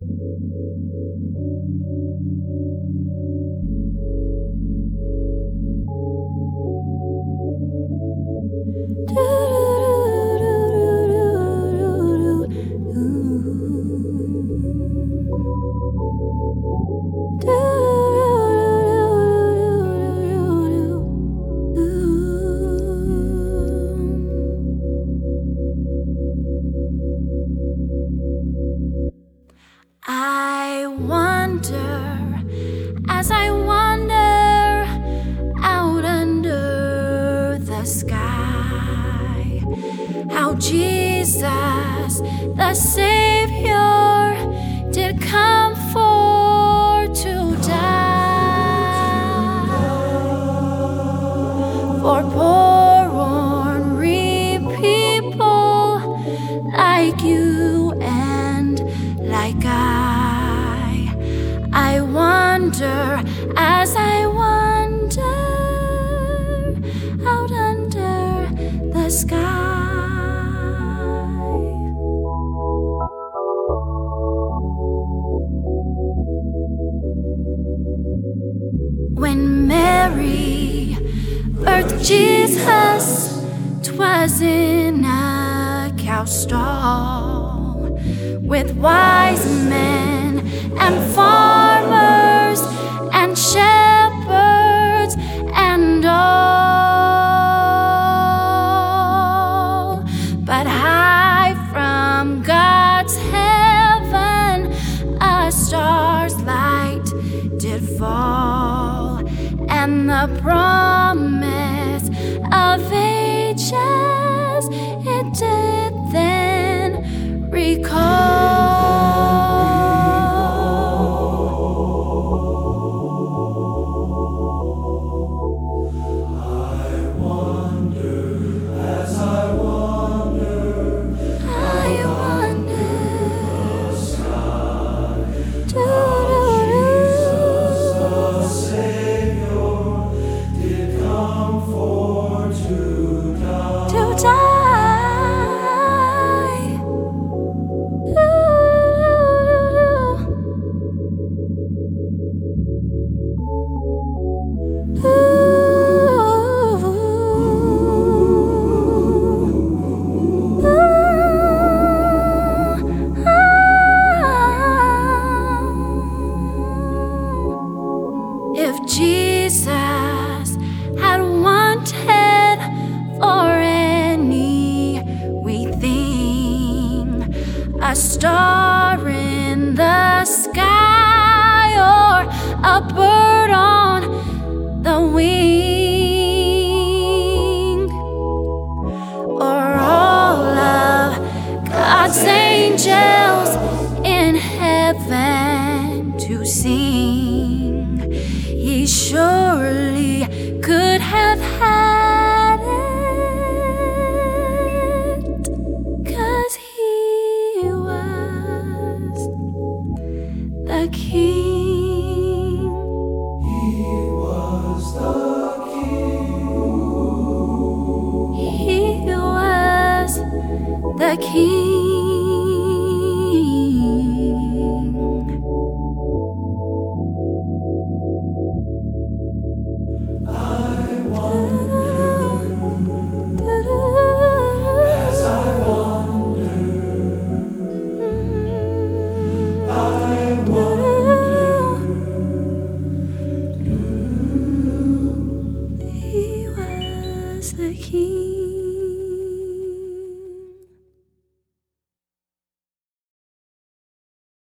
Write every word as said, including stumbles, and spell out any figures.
I wonder, as I wander out under the sky, how Jesus, the Savior, did come for to die for poor ornery people like you and like I. I wonder, as I wander out under the sky. When Mary birthed Jesus, 'twas in a cow stall, with wise men and farmers and shepherds and all. But high from God's heaven a star's light did fall, and the promise of ages it did then recall. If Jesus had wanted for any wee thing, a star in the sky or a bird on the wing, or all of God's angels in heaven to sing, he surely could have had it, 'cause he was the King. He was the King. He was the King. The King.